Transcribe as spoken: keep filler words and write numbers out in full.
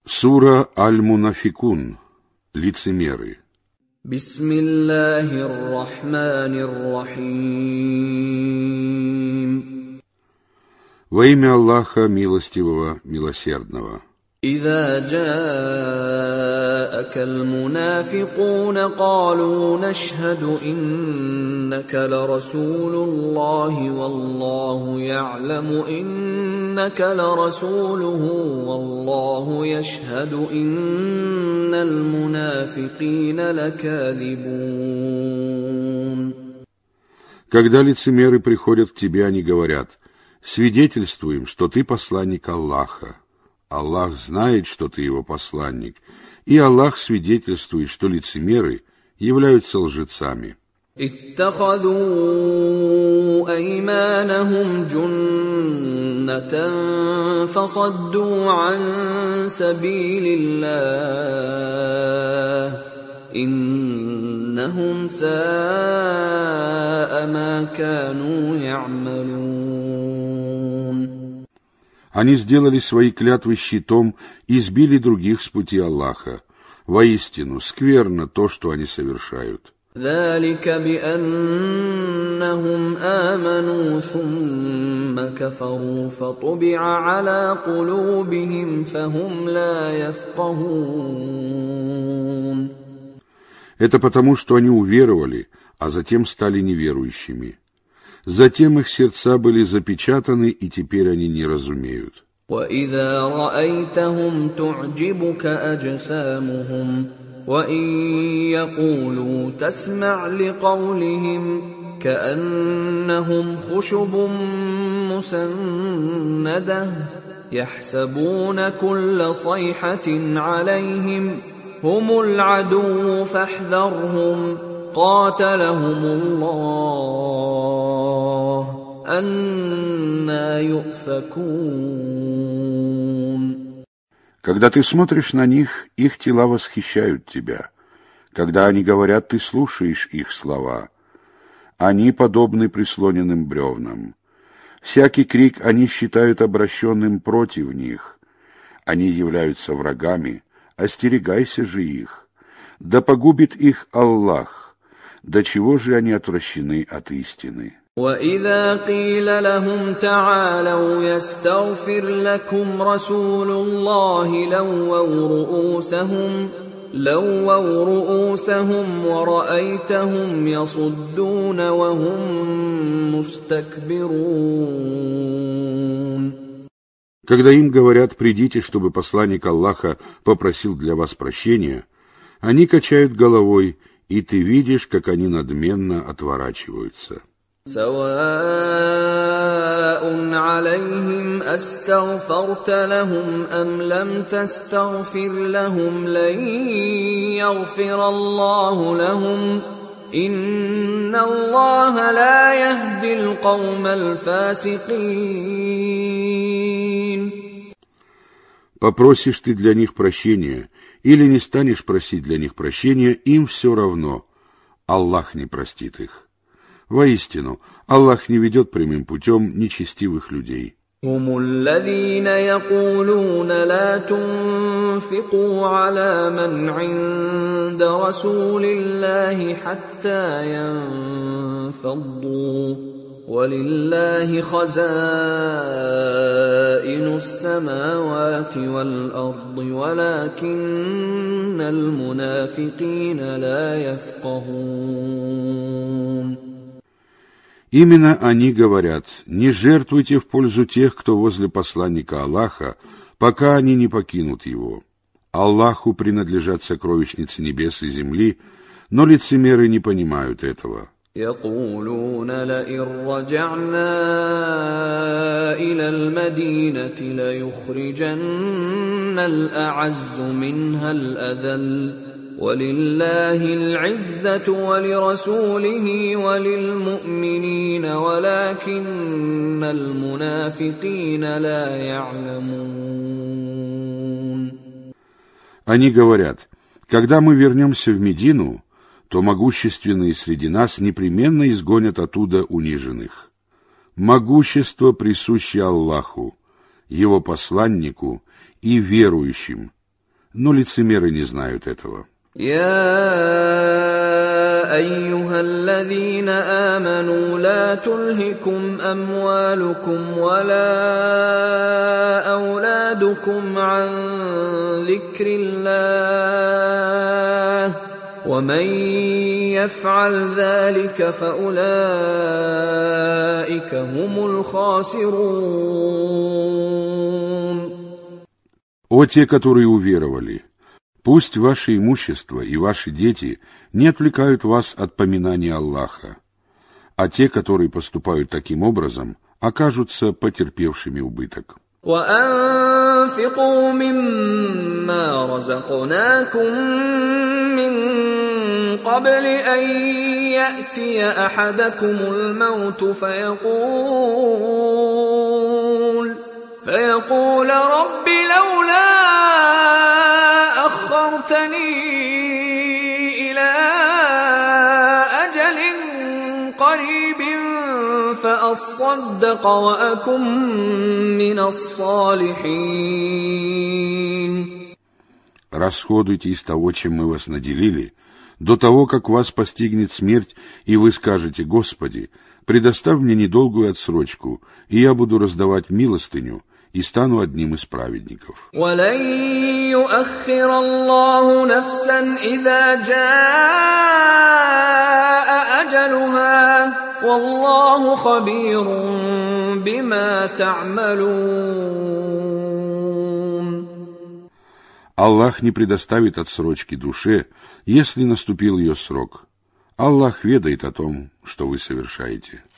Сура Аль-Мунафикун. Лицемеры. Бисмиллахир-рахманир-рахим. Во имя Аллаха Милостивого, Милосердного. إذا جاءك المنافقون قالوا نشهد إنك لرسول الله والله يعلم إنك لرسوله والله يشهد إن المنافقين لكاذبون. Когда лицемеры приходят к тебе, они говорят: свидетельствуем, что ты посланник Аллаха. Аллах знает, что ты его посланник, и Аллах свидетельствует, что лицемеры являются лжецами. اتخذوا أيمانهم جنة فصدوا عن سبيل الله إنهم ساء ما كانوا يعملون. Они сделали свои клятвы щитом и сбили других с пути Аллаха. Воистину, скверно то, что они совершают. ذلك بأنهم آمنوا ثم كفروا فطبع على قلوبهم فهم لا يفقهون. Это потому, что они уверовали, а затем стали неверующими. Затем их сердца были запечатаны, и теперь они не разумеют. وَإِذَا رَأَيْتَهُمْ تُعْجِبُكَ أَجْسَامُهُمْ وَإِنْ يَقُولُوا تَسْمَعْ لِقَوْلِهِمْ كَأَنَّهُمْ خُشُبٌ مُّسَنَّدَةٌ يَحْسَبُونَ كُلَّ صَيْحَةٍ عَلَيْهِمْ هُمُ الْعَدُوُّ فَاحْذَرْهُمْ قَاتَلَهُمُ اللَّهُ أَنَّى يُؤْفَكُونَ. Когда ты смотришь на них, их тела восхищают тебя. Когда они говорят, ты слушаешь их слова. Они подобны прислоненным бревнам. Всякий крик они считают обращенным против них. Они являются врагами, остерегайся же их. Да погубит их Аллах. До чего же они отвращены от истины? وَإِذَا قِيلَ لَهُمْ تَعَالَوْا يَسْتَغْفِرْ لَكُمْ رَسُولُ اللَّهِ لَوَّوْا رُؤُوسَهُمْ لَوَّوْا رُؤُوسَهُمْ وَرَأَيْتَهُمْ يَصُدُّونَ وَهُمْ مُسْتَكْبِرُونَ. Когда им говорят: придите, чтобы посланник Аллаха попросил для вас прощения, они качают головой, и ты видишь, как они надменно отворачиваются. سواء عليهم أستغفرت لهم أم لم تستغفر لهم لن يغفر الله لهم إن الله لا يهدي القوم الفاسقين. Попросишь ты для них прощения или не станешь просить для них прощения, им все равно. Аллах не простит их. Воистину, Аллах не ведет прямым путем нечестивых людей. هم الذين يقولون لا تنفقوا على من عند رسول الله حتى ينفضوا ولله خزائن السماوات والأرض ولكن المنافقين لا يفقهون. Именно они говорят: не жертвуйте в пользу тех, кто возле посланника Аллаха, пока они не покинут его. Аллаху принадлежат сокровищницы небес и земли, но лицемеры не понимают этого. يقولون لئن رجعنا إلى المدينة ليخرجن الأعز منها الأذل ولله العزة ولرسوله وللمؤمنين ولكن المنافقين لا يعلمون. Они говорят: когда мы вернемся в Медину, то могущественные среди нас непременно изгонят оттуда униженных. Могущество присуще Аллаху, Его посланнику и верующим, но лицемеры не знают этого. يا أيها الذين آمنوا لا تلهكم أموالكم ولا أولادكم عن ذكر الله ومن يفعل ذلك فأولئك هم الخاسرون. О те, которые уверовали! Пусть ваше имущество и ваши дети не отвлекают вас от поминания Аллаха, а те, которые поступают таким образом, окажутся потерпевшими убыток. وأنفقوا مما رزقناكم من قبل أن يأتي أحدكم الموت فيقول فيقول رب لولا أخرتني إلى أجل قريب فأصدق وأكن من الصالحين. Расходуйте из того, чем мы вас наделили, до того, как вас постигнет смерть, и вы скажете: Господи, предоставь мне недолгую отсрочку, и я буду раздавать милостыню, и стану одним из праведников. وَلَن يُؤَخِّرَ اللَّهُ نَفْسًا إِذَا جَاءَ أَجَلُهَا وَاللَّهُ خَبِيرٌ بِمَا تَعْمَلُونَ. Аллах не предоставит отсрочки душе, если наступил ее срок. Аллах ведает о том, что вы совершаете.